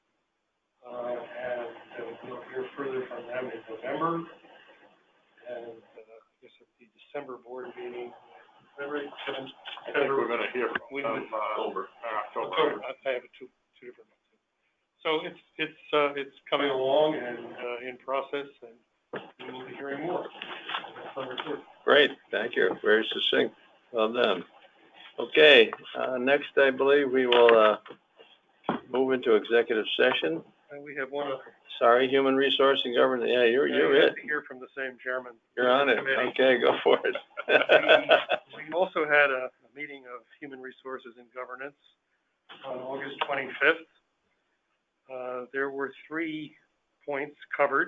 [SPEAKER 5] And we'll hear further from them in November. And I guess at the December board meeting, February,
[SPEAKER 4] I think we're going to hear from them October.
[SPEAKER 5] I have two different ones. So it's coming along and in process, and we will be hearing more. That's my report.
[SPEAKER 2] Great, thank you. Very succinct. Well done. Okay, next I believe we will move into executive session.
[SPEAKER 5] And we have one other.
[SPEAKER 2] Sorry, Human Resource and Government. Yeah, you're it.
[SPEAKER 5] To hear from the same chairman.
[SPEAKER 2] You're on it.
[SPEAKER 5] Committee.
[SPEAKER 2] Okay, go for it.
[SPEAKER 5] We also had a meeting of Human Resources and Governance on August 25th. There were 3 points covered.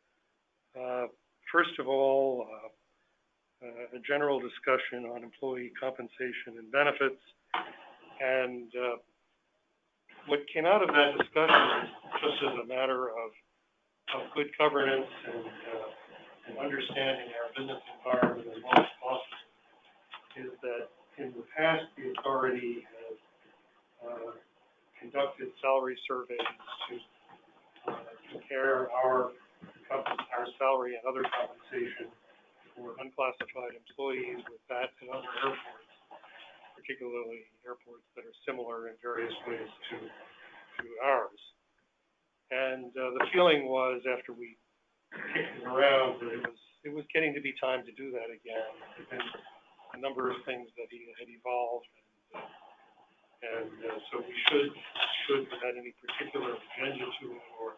[SPEAKER 5] First of all, a general discussion on employee compensation and benefits. And what came out of that discussion, just as a matter of good governance and understanding our business environment as well as possible, is that in the past, the authority has conducted salary surveys to compare our salary and other compensation for unclassified employees with that at other airports, particularly airports that are similar in various ways to ours. And the feeling was, after we kicked it around, that it was getting to be time to do that again. And a number of things that had evolved, and so we should, without any particular agenda to it or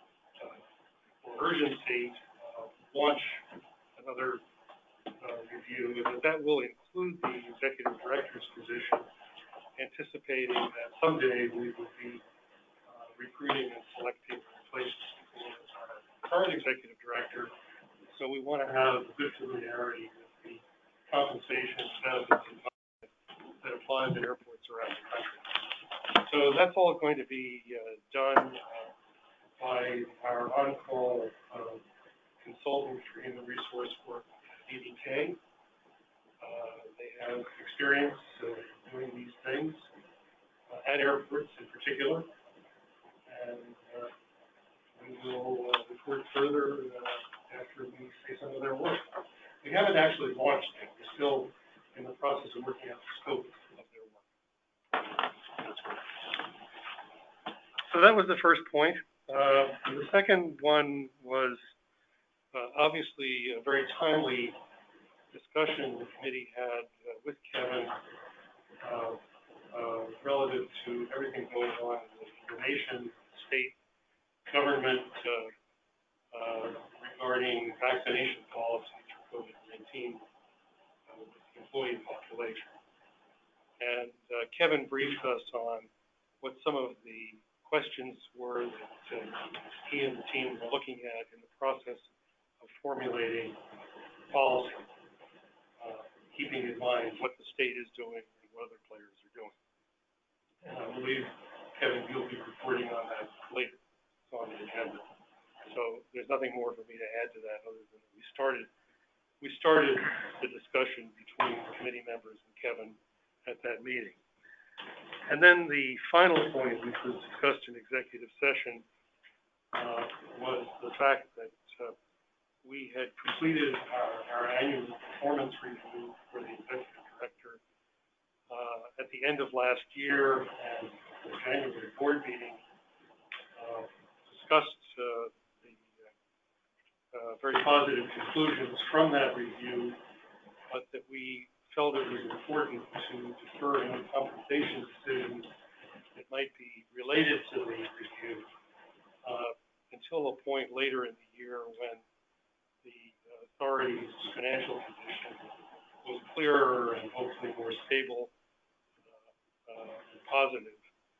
[SPEAKER 5] urgency, launch another review, and that will include the executive director's position, anticipating that someday we will be recruiting and selecting and replacing our current executive director. So we want to have good familiarity with the compensation benefits that applies at airports around the country. So that's all going to be done by our on-call consultant for human resource work, DDK. They have experience doing these things at airports in particular, and we will report further after we see some of their work. We haven't actually launched it. We're still in the process of working out the scope of their work. So that was the first point. The second one was obviously a very timely discussion the committee had with Kevin relative to everything going on in the nation, state government regarding vaccination policies for COVID-19 with the employee population. And Kevin briefed us on what some of the questions were that he and the team were looking at in the process of formulating policy, keeping in mind what the state is doing and what other players are doing. And I believe, Kevin, you'll be reporting on that later. It's on the agenda. So there's nothing more for me to add to that other than we started the discussion between the committee members and Kevin at that meeting. And then the final point, which was discussed in executive session, was the fact that we had completed our annual performance review for the executive director at the end of last year, and the January board meeting discussed the very positive conclusions from that review, but that we felt it was important to defer any compensation decisions that might be related to the review until a point later in the year when the authority's financial condition was clearer and hopefully more stable and positive.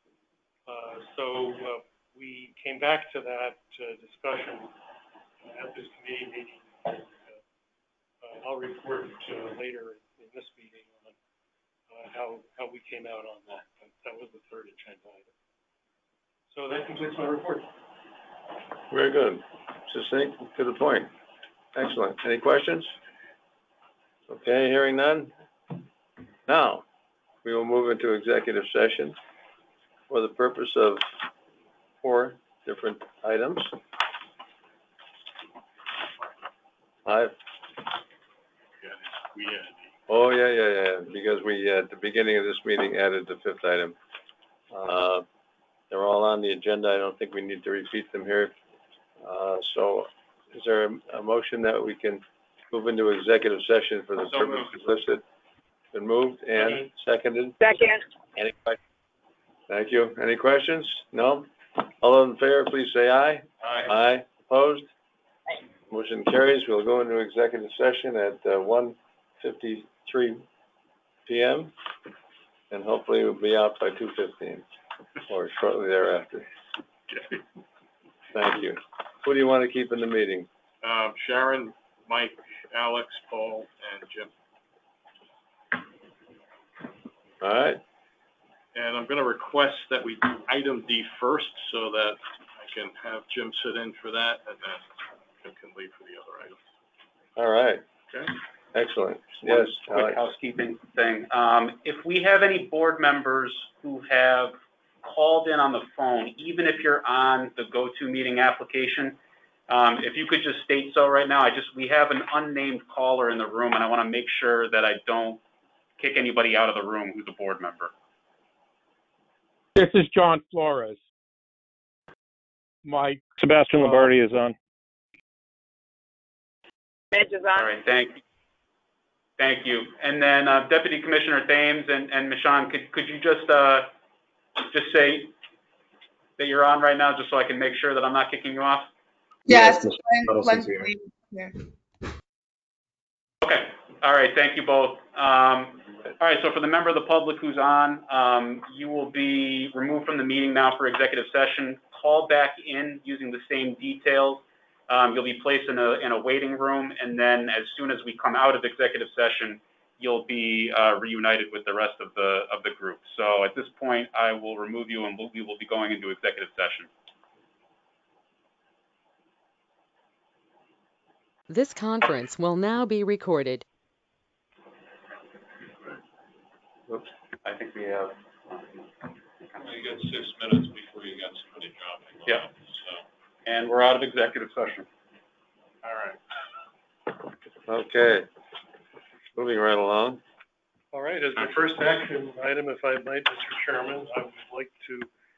[SPEAKER 5] So we came back to that discussion at this committee meeting. I'll report later in this meeting on how we came out on that. That was the third agenda item. So that completes my report.
[SPEAKER 2] Very good. Succinct, to the point. Excellent. Any questions? Okay, hearing none. Now, we will move into executive session for the purpose of 4 different items. 5. Oh, yeah. Because we, at the beginning of this meeting, added the 5th item. They're all on the agenda. I don't think we need to repeat them here. So is there a motion that we can move into executive session for the
[SPEAKER 3] So
[SPEAKER 2] purpose listed? Been moved and seconded?
[SPEAKER 12] Second.
[SPEAKER 2] Any questions? Thank you. Any questions? No? All those in favor, please say aye.
[SPEAKER 3] Aye.
[SPEAKER 2] Aye. Opposed? Motion carries. We'll go into executive session at 1:53 p.m. and hopefully we'll be out by 2:15 or shortly thereafter. Thank you. Who do you want to keep in the meeting?
[SPEAKER 4] Sharon, Mike, Alex, Paul, and Jim.
[SPEAKER 2] All right.
[SPEAKER 4] And I'm going to request that we do item D first so that I can have Jim sit in for that and then Jim can leave for the other items.
[SPEAKER 2] All right.
[SPEAKER 4] Okay?
[SPEAKER 2] Excellent.
[SPEAKER 3] One
[SPEAKER 2] Yes.
[SPEAKER 3] quick housekeeping thing. If we have any board members who have called in on the phone, even if you're on the GoToMeeting application, if you could just state so right now. We have an unnamed caller in the room, and I want to make sure that I don't kick anybody out of the room who's a board member.
[SPEAKER 10] This is John Flores. Mike.
[SPEAKER 13] Sebastian Lombardi is on.
[SPEAKER 12] Edge is on.
[SPEAKER 3] All right, thank you. And then Deputy Commissioner Thames and Michonne, could you just say that you're on right now, just so I can make sure that I'm not kicking you off?
[SPEAKER 14] Yes.
[SPEAKER 3] Okay. All right. Thank you both. All right. So for the member of the public who's on, you will be removed from the meeting now for executive session. Call back in using the same details. You'll be placed in a waiting room, and then as soon as we come out of executive session, you'll be reunited with the rest of the group. So at this point, I will remove you, and we will be going into executive session.
[SPEAKER 1] This conference will now be recorded.
[SPEAKER 2] Oops.
[SPEAKER 3] I think we have.
[SPEAKER 9] You got 6 minutes before you got somebody dropping off.
[SPEAKER 3] Yeah.
[SPEAKER 9] So.
[SPEAKER 3] And we're out of executive session.
[SPEAKER 4] All right.
[SPEAKER 2] Okay. Moving right along.
[SPEAKER 5] All right, as my first action item, if I might, Mr. Chairman, I would like to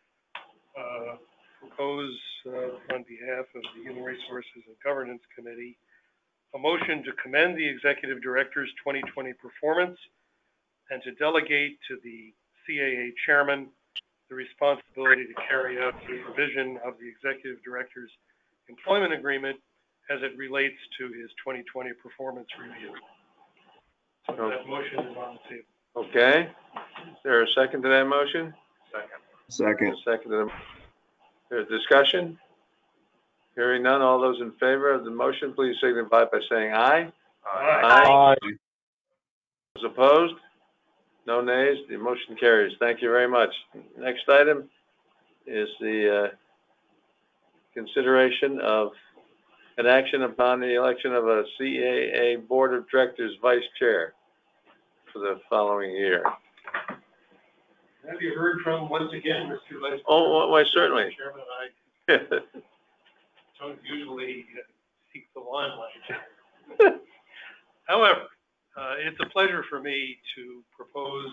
[SPEAKER 5] propose on behalf of the Human Resources and Governance Committee a motion to commend the Executive Director's 2020 performance and to delegate to the CAA Chairman the responsibility to carry out the provision of the Executive Director's employment agreement as it relates to his 2020 performance review. So that motion is on the table.
[SPEAKER 2] Okay. Is there a second to that motion?
[SPEAKER 8] Second.
[SPEAKER 2] Second to the, there's discussion? Hearing none, all those in favor of the motion, please signify by saying aye.
[SPEAKER 10] Aye.
[SPEAKER 2] Those opposed? No nays, the motion carries. Thank you very much. Next item is the consideration of an action upon the election of a CAA Board of Directors Vice Chair for the following year.
[SPEAKER 5] Have you heard from, once again, Mr. Vice?
[SPEAKER 2] Oh, why, certainly.
[SPEAKER 5] Chairman, I don't usually seek the limelight. However, it's a pleasure for me to propose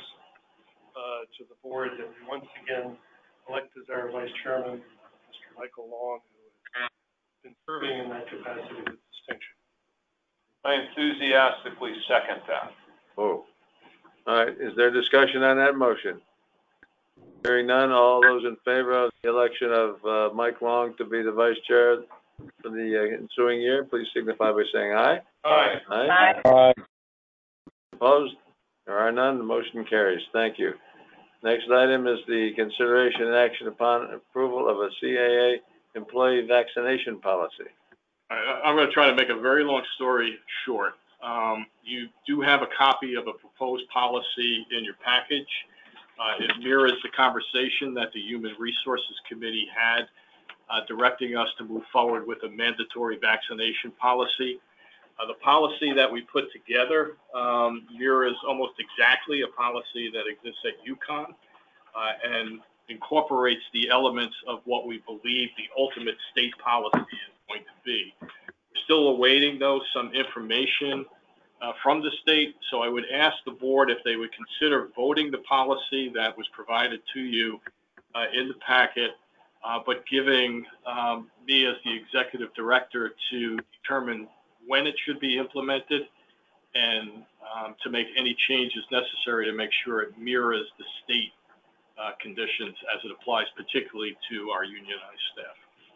[SPEAKER 5] to the board that we once again elect as our Vice Chairman, Mr. Michael Long, who has been serving in that capacity with distinction.
[SPEAKER 9] I enthusiastically second that.
[SPEAKER 2] Oh. All right, is there discussion on that motion? Hearing none, all those in favor of the election of Mike Long to be the Vice Chair for the ensuing year, please signify by saying aye.
[SPEAKER 5] Aye.
[SPEAKER 2] Aye.
[SPEAKER 10] Aye.
[SPEAKER 2] Opposed? There are none. The motion carries. Thank you. Next item is the consideration and action upon approval of a CAA employee vaccination policy.
[SPEAKER 4] I'm going to try to make a very long story short. You do have a copy of a proposed policy in your package. It mirrors the conversation that the Human Resources Committee had directing us to move forward with a mandatory vaccination policy. The policy that we put together mirrors almost exactly a policy that exists at UConn and incorporates the elements of what we believe the ultimate state policy is going to be. We're still awaiting, though, some information from the state, so I would ask the board if they would consider voting the policy that was provided to you in the packet, but giving me as the executive director to determine when it should be implemented and to make any changes necessary to make sure it mirrors the state conditions as it applies particularly to our unionized staff.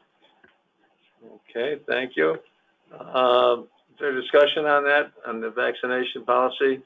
[SPEAKER 2] Okay, thank you. Is there discussion on that, on the vaccination policy?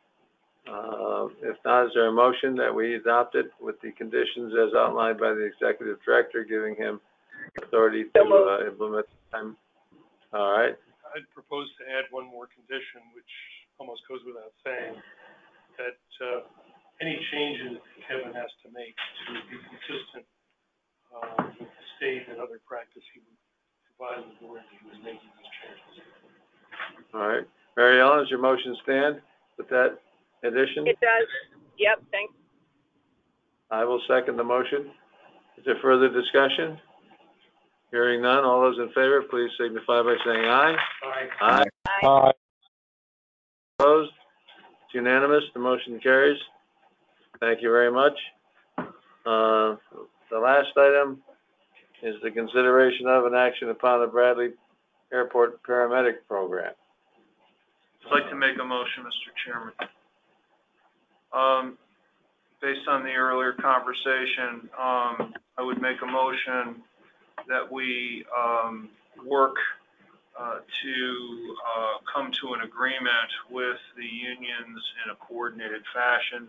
[SPEAKER 2] If not, is there a motion that we adopt it with the conditions as outlined by the executive director, giving him authority to implement them? All right.
[SPEAKER 5] I'd propose to add one more condition, which almost goes without saying, that any changes Kevin has to make to be consistent with the state and other practice, he would provide the board that he was making these changes.
[SPEAKER 2] All right. Mary Ellen, does your motion stand with that addition?
[SPEAKER 12] It does. Yep, thanks.
[SPEAKER 2] I will second the motion. Is there further discussion? Hearing none, all those in favor, please signify by saying aye.
[SPEAKER 5] Aye.
[SPEAKER 2] Aye.
[SPEAKER 10] Aye.
[SPEAKER 2] Opposed? It's unanimous. The motion carries. Thank you very much. The last item is the consideration of an action upon the Bradley Airport Paramedic Program.
[SPEAKER 9] I'd like to make a motion, Mr. Chairman. Based on the earlier conversation, I would make a motion that we work to come to an agreement with the unions in a coordinated fashion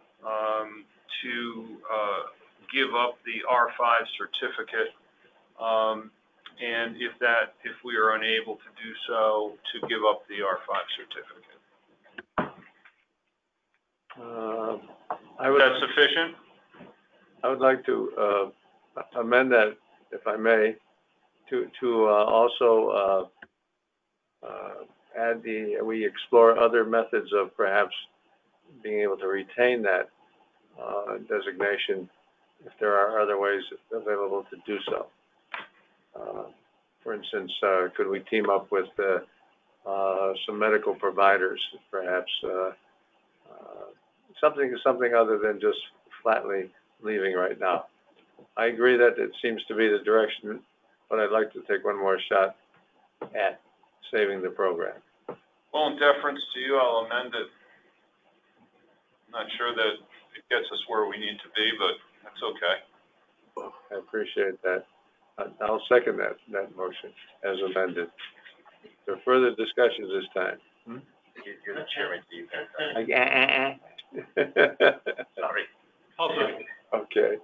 [SPEAKER 9] to give up the R5 certificate, and if we are unable to do so, to give up the R5 certificate. Is that sufficient?
[SPEAKER 2] I would like to amend that, if I may, to also add we explore other methods of perhaps being able to retain that designation if there are other ways available to do so. For instance, could we team up with some medical providers, perhaps something other than just flatly leaving right now? I agree that it seems to be the direction, but I'd like to take one more shot at saving the program.
[SPEAKER 9] Well, in deference to you, I'll amend it. I'm not sure that it gets us where we need to be, but that's okay.
[SPEAKER 2] I appreciate that. I'll second that motion as amended. Is there further discussion this time?
[SPEAKER 11] You're the chairman, Steve.
[SPEAKER 2] Sorry.
[SPEAKER 5] I'll second.
[SPEAKER 2] Okay.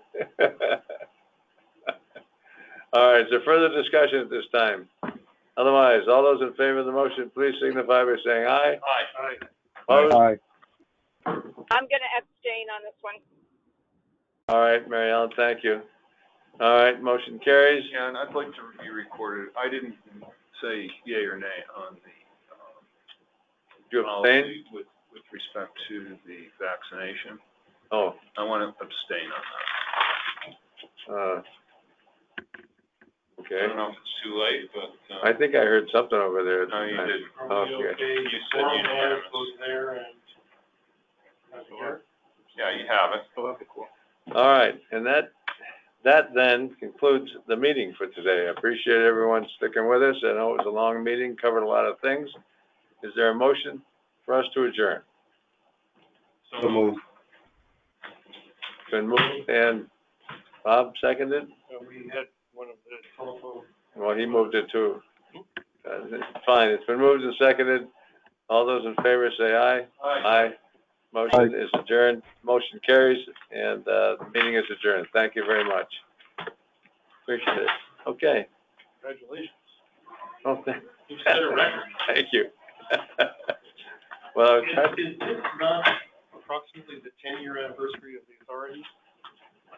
[SPEAKER 2] All right, is there further discussion at this time? Otherwise, all those in favor of the motion, please signify by saying aye.
[SPEAKER 5] Aye.
[SPEAKER 2] Opposed?
[SPEAKER 10] Aye.
[SPEAKER 12] I'm going to abstain on this one.
[SPEAKER 2] All right, Mary Ellen, thank you. All right, motion carries.
[SPEAKER 9] Yeah, and I'd like to be recorded. I didn't say yea or nay on the
[SPEAKER 2] You abstain?
[SPEAKER 9] policy with respect to the vaccination.
[SPEAKER 2] Oh.
[SPEAKER 9] I want to abstain on that.
[SPEAKER 2] Okay.
[SPEAKER 9] I don't know if it's too late, but.
[SPEAKER 2] I think I heard something over there.
[SPEAKER 9] No, you did.
[SPEAKER 2] Okay.
[SPEAKER 9] You said unanimous.
[SPEAKER 5] Goes there and.
[SPEAKER 9] Yeah, you have it.
[SPEAKER 2] All right, and that then concludes the meeting for today. I appreciate everyone sticking with us. I know it was a long meeting, covered a lot of things. Is there a motion for us to adjourn?
[SPEAKER 11] So moved.
[SPEAKER 2] Been moved, and Bob seconded?
[SPEAKER 5] We had one of the telephone.
[SPEAKER 2] Well, he moved it too. Fine, it's been moved and seconded. All those in favor say aye. Aye. Motion is adjourned. Motion carries, and the meeting is adjourned. Thank you very much. Appreciate it. Okay.
[SPEAKER 5] Congratulations.
[SPEAKER 2] Oh,
[SPEAKER 5] You set a record.
[SPEAKER 2] Thank you. Well,
[SPEAKER 5] Is this not approximately the 10-year anniversary of the authority?